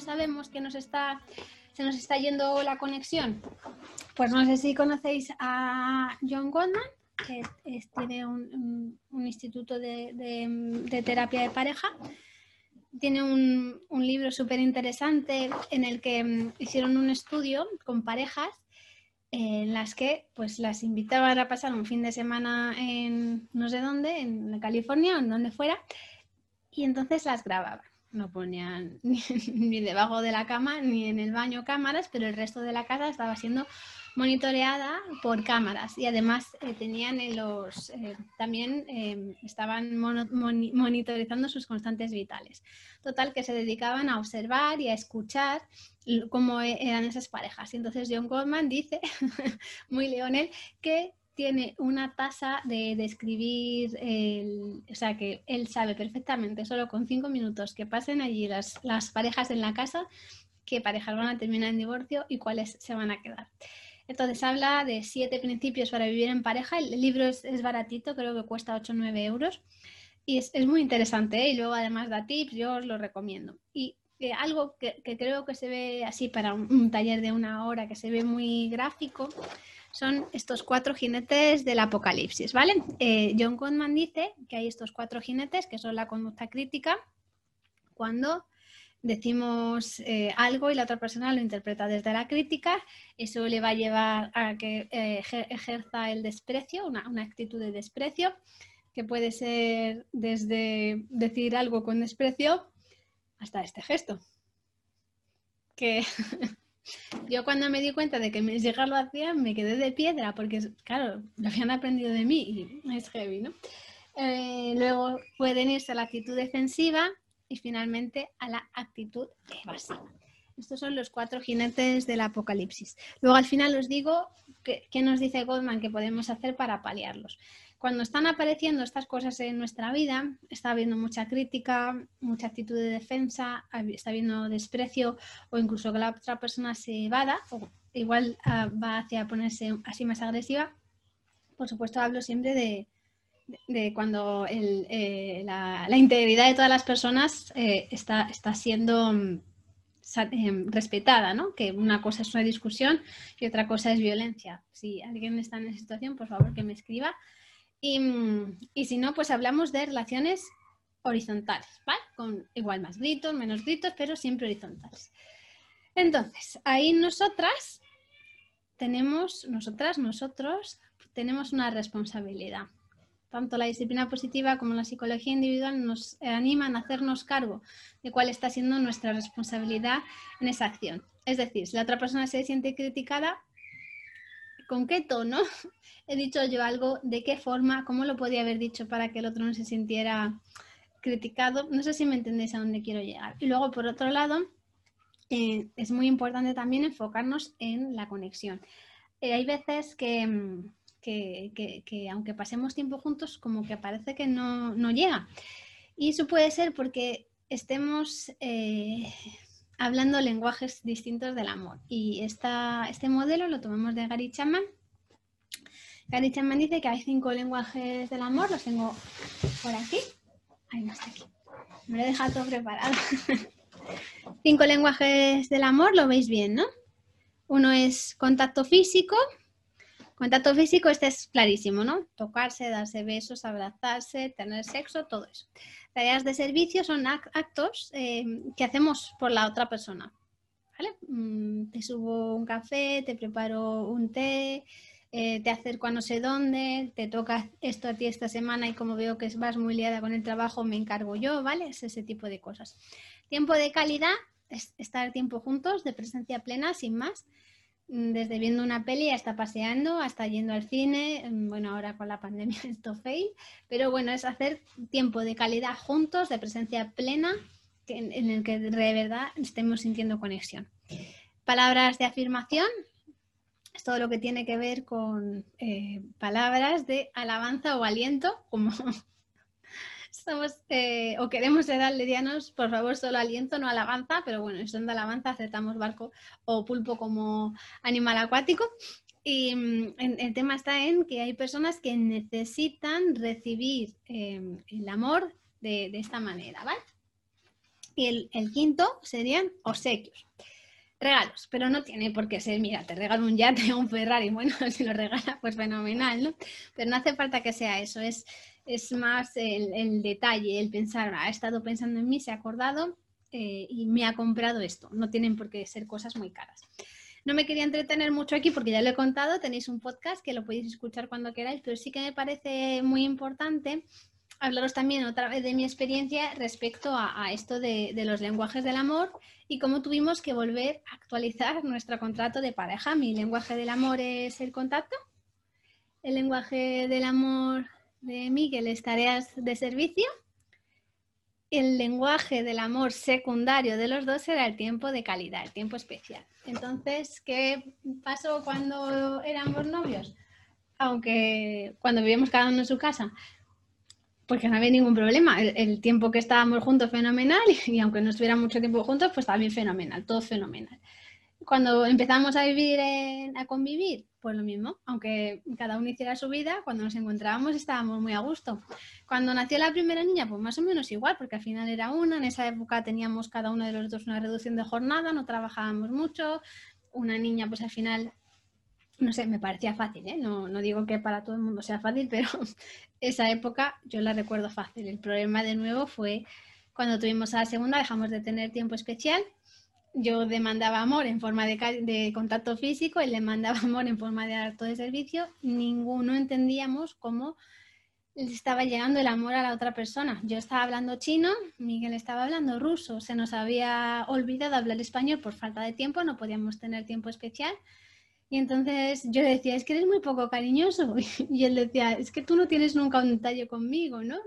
sabemos que se nos está yendo la conexión? Pues no sé si conocéis a John Gottman, que tiene un instituto de terapia de pareja. Tiene un libro súper interesante en el que hicieron un estudio con parejas en las que pues las invitaban a pasar un fin de semana en no sé dónde, en California o en donde fuera, y entonces las grababan. No ponían ni debajo de la cama ni en el baño cámaras, pero el resto de la casa estaba siendo monitoreada por cámaras, y además tenían también estaban monitorizando sus constantes vitales. Total, que se dedicaban a observar y a escuchar cómo eran esas parejas. Y entonces John Gottman dice, muy leonel, que tiene una tasa de escribir, o sea, que él sabe perfectamente, solo con 5 minutos que pasen allí las parejas en la casa, qué parejas van a terminar en divorcio y cuáles se van a quedar. Entonces habla de 7 principios para vivir en pareja. El libro es baratito, creo que cuesta 8 o 9 euros. Y es muy interesante, ¿eh? Y luego además da tips, yo os lo recomiendo. Y algo que creo que se ve así para un taller de 1 hora, que se ve muy gráfico, son estos 4 jinetes del apocalipsis, ¿vale? John Gottman dice que hay estos 4 jinetes, que son la conducta crítica, cuando decimos algo y la otra persona lo interpreta desde la crítica. Eso le va a llevar a que ejerza el desprecio, una actitud de desprecio, que puede ser desde decir algo con desprecio hasta este gesto. Que yo cuando me di cuenta de que mis hijas lo hacían, me quedé de piedra, porque claro, lo habían aprendido de mí y es heavy, ¿no? Luego pueden irse a la actitud defensiva y finalmente a la actitud evasiva. Estos son los 4 jinetes del apocalipsis. Luego al final os digo qué nos dice Gottman que podemos hacer para paliarlos. Cuando están apareciendo estas cosas en nuestra vida, está habiendo mucha crítica, mucha actitud de defensa, está habiendo desprecio, o incluso que la otra persona se evada, o igual va hacia ponerse así más agresiva. Por supuesto, hablo siempre de cuando la integridad de todas las personas está siendo respetada, ¿no? Que una cosa es una discusión y otra cosa es violencia. Si alguien está en esa situación, por favor que me escriba. Y si no, pues hablamos de relaciones horizontales, ¿vale? Con igual más gritos, menos gritos, pero siempre horizontales. Entonces, ahí nosotros tenemos una responsabilidad. Tanto la disciplina positiva como la psicología individual nos animan a hacernos cargo de cuál está siendo nuestra responsabilidad en esa acción. Es decir, si la otra persona se siente criticada, ¿con qué tono he dicho yo algo? ¿De qué forma? ¿Cómo lo podría haber dicho para que el otro no se sintiera criticado? No sé si me entendéis a dónde quiero llegar. Y luego, por otro lado, es muy importante también enfocarnos en la conexión. Hay veces que aunque pasemos tiempo juntos, como que parece que no llega. Y eso puede ser porque estemos hablando lenguajes distintos del amor. Y este modelo lo tomamos de Gary Chapman. Gary Chapman dice que hay 5 lenguajes del amor. Los tengo por aquí. Ahí no está aquí. Me lo he dejado todo preparado. 5 lenguajes del amor, lo veis bien, ¿no? Uno es contacto físico. Contacto físico, este es clarísimo, ¿no? Tocarse, darse besos, abrazarse, tener sexo, todo eso. Tareas de servicio son actos que hacemos por la otra persona, ¿vale? Te subo un café, te preparo un té, te acerco a no sé dónde, te toca esto a ti esta semana y como veo que vas muy liada con el trabajo, me encargo yo, ¿vale? Es ese tipo de cosas. Tiempo de calidad es estar tiempo juntos, de presencia plena, sin más. Desde viendo una peli hasta paseando, hasta yendo al cine. Bueno, ahora con la pandemia esto fail, pero bueno, es hacer tiempo de calidad juntos, de presencia plena, en el que de verdad estemos sintiendo conexión. Palabras de afirmación es todo lo que tiene que ver con palabras de alabanza o aliento, como somos o queremos ser atletianos, por favor, solo aliento, no alabanza, pero bueno, si son de alabanza, aceptamos barco o pulpo como animal acuático. Y el tema está en que hay personas que necesitan recibir el amor de esta manera, ¿vale? Y el quinto serían obsequios. Regalos, pero no tiene por qué ser, mira, te regalo un yate o un Ferrari, bueno, si lo regala, pues fenomenal, ¿no? Pero no hace falta que sea eso, es más el detalle, el pensar, ha estado pensando en mí, se ha acordado y me ha comprado esto. No tienen por qué ser cosas muy caras. No me quería entretener mucho aquí porque ya lo he contado, tenéis un podcast que lo podéis escuchar cuando queráis, pero sí que me parece muy importante hablaros también otra vez de mi experiencia respecto a esto de los lenguajes del amor y cómo tuvimos que volver a actualizar nuestro contrato de pareja. Mi lenguaje del amor es el contacto, el lenguaje del amor de Miguel es tareas de servicio, el lenguaje del amor secundario de los dos era el tiempo de calidad, el tiempo especial. Entonces, ¿qué pasó cuando éramos novios? Aunque cuando vivíamos cada uno en su casa, porque no había ningún problema. El tiempo que estábamos juntos, fenomenal, y aunque no estuviera mucho tiempo juntos, pues también fenomenal, todo fenomenal. Cuando empezamos a vivir, a convivir, pues lo mismo, aunque cada uno hiciera su vida, cuando nos encontrábamos estábamos muy a gusto. Cuando nació la primera niña, pues más o menos igual, porque al final era una, en esa época teníamos cada uno de los dos una reducción de jornada, no trabajábamos mucho, una niña pues al final no sé, me parecía fácil, ¿eh? No digo que para todo el mundo sea fácil, pero esa época yo la recuerdo fácil. El problema de nuevo fue cuando tuvimos a la segunda, dejamos de tener tiempo especial. Yo demandaba amor en forma de contacto físico, él demandaba amor en forma de acto de servicio. Ninguno entendíamos cómo le estaba llegando el amor a la otra persona. Yo estaba hablando chino, Miguel estaba hablando ruso, se nos había olvidado hablar español por falta de tiempo, no podíamos tener tiempo especial. Y entonces yo decía, es que eres muy poco cariñoso. Y él decía, es que tú no tienes nunca un detalle conmigo, ¿no?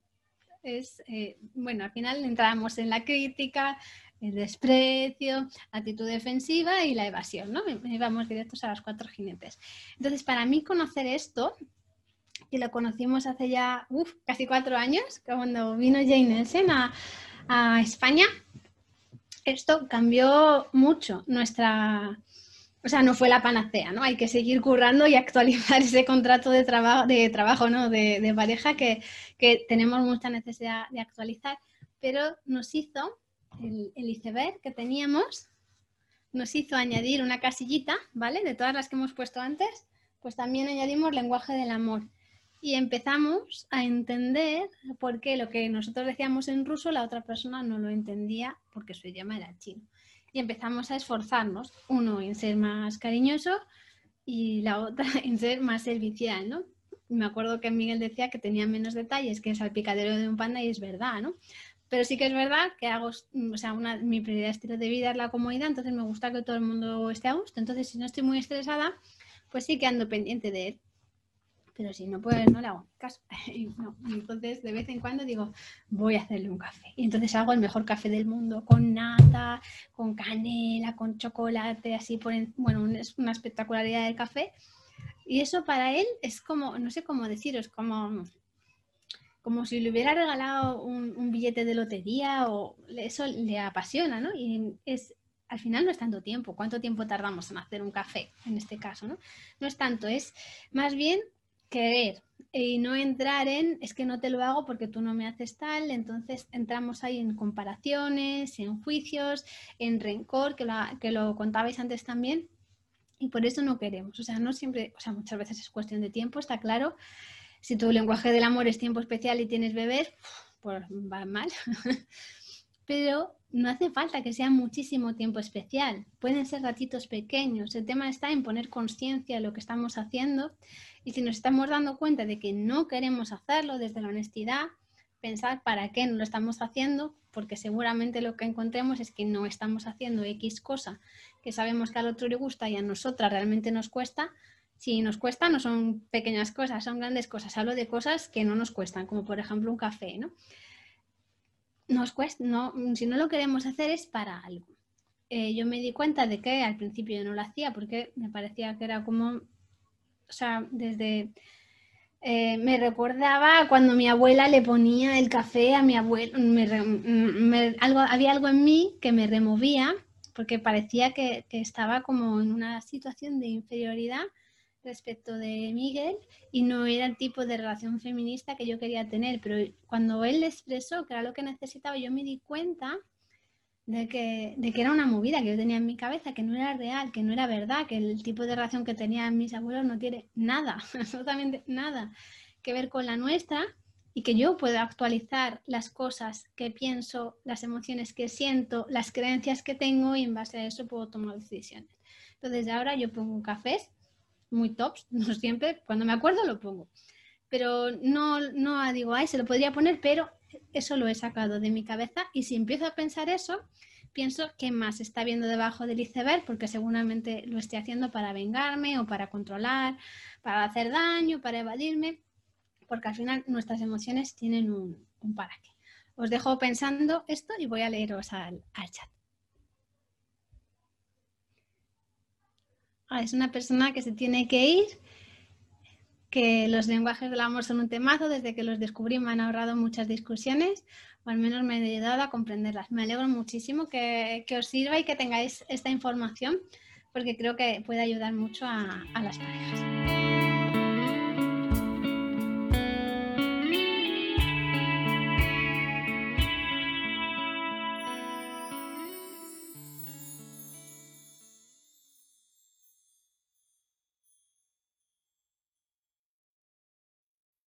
Bueno, al final entramos en la crítica, el desprecio, la actitud defensiva y la evasión, ¿no? Íbamos directos a los cuatro jinetes. Entonces, para mí conocer esto, que lo conocimos hace ya casi 4 años, cuando vino Jane Nelson a España, esto cambió mucho nuestra... O sea, no fue la panacea, ¿no? Hay que seguir currando y actualizar ese contrato de trabajo, ¿no? De pareja que tenemos mucha necesidad de actualizar, pero nos hizo, el iceberg que teníamos, nos hizo añadir una casillita, ¿vale? De todas las que hemos puesto antes, pues también añadimos lenguaje del amor. Y empezamos a entender por qué lo que nosotros decíamos en ruso la otra persona no lo entendía porque su idioma era chino. Y empezamos a esforzarnos, uno en ser más cariñoso y la otra en ser más servicial, ¿no? Me acuerdo que Miguel decía que tenía menos detalles que el salpicadero de un panda y es verdad, ¿no? Pero sí que es verdad que hago, o sea, mi prioridad estilo de vida es la comodidad, entonces me gusta que todo el mundo esté a gusto. Entonces, si no estoy muy estresada, pues sí que ando pendiente de él. Pero si no, pues no le hago caso. No. Entonces, de vez en cuando digo, voy a hacerle un café. Y entonces hago el mejor café del mundo, con nata, con canela, con chocolate, así por bueno, es una espectacularidad del café. Y eso para él es como, no sé cómo deciros, como si le hubiera regalado un billete de lotería o eso le apasiona, ¿no? Y al final no es tanto tiempo. ¿Cuánto tiempo tardamos en hacer un café en este caso, no? No es tanto, es más bien querer y no entrar en es que no te lo hago porque tú no me haces tal, entonces entramos ahí en comparaciones, en juicios, en rencor, que lo contabais antes también, y por eso no queremos, o sea, no siempre, o sea, muchas veces es cuestión de tiempo, está claro. Si tu lenguaje del amor es tiempo especial y tienes bebés, pues va mal. Pero no hace falta que sea muchísimo tiempo especial. Pueden ser ratitos pequeños. El tema está en poner conciencia de lo que estamos haciendo y si nos estamos dando cuenta de que no queremos hacerlo desde la honestidad, pensar para qué no lo estamos haciendo, porque seguramente lo que encontremos es que no estamos haciendo X cosa que sabemos que al otro le gusta y a nosotras realmente nos cuesta. Si nos cuesta, no son pequeñas cosas, son grandes cosas. Hablo de cosas que no nos cuestan, como por ejemplo un café, ¿no? Nos cuesta, no, si no lo queremos hacer es para algo. Yo me di cuenta de que al principio yo no lo hacía porque me parecía que era como, o sea, me recordaba cuando mi abuela le ponía el café a mi abuelo, había algo en mí que me removía porque parecía que estaba como en una situación de inferioridad respecto de Miguel y no era el tipo de relación feminista que yo quería tener, pero cuando él le expresó que era lo que necesitaba, yo me di cuenta de que era una movida que yo tenía en mi cabeza, que no era real, que no era verdad, que el tipo de relación que tenían mis abuelos no tiene nada, absolutamente nada que ver con la nuestra, y que yo puedo actualizar las cosas que pienso, las emociones que siento, las creencias que tengo, y en base a eso puedo tomar decisiones. Entonces ahora yo pongo cafés muy tops, no siempre, cuando me acuerdo lo pongo, pero no digo, ay, se lo podría poner, pero eso lo he sacado de mi cabeza, y si empiezo a pensar eso, pienso qué más está viendo debajo del iceberg, porque seguramente lo esté haciendo para vengarme o para controlar, para hacer daño, para evadirme, porque al final nuestras emociones tienen un para qué. Os dejo pensando esto y voy a leeros al chat. Es una persona que se tiene que ir, que los lenguajes del amor son un temazo, desde que los descubrí me han ahorrado muchas discusiones, o al menos me he ayudado a comprenderlas. Me alegro muchísimo que os sirva y que tengáis esta información, porque creo que puede ayudar mucho a las parejas.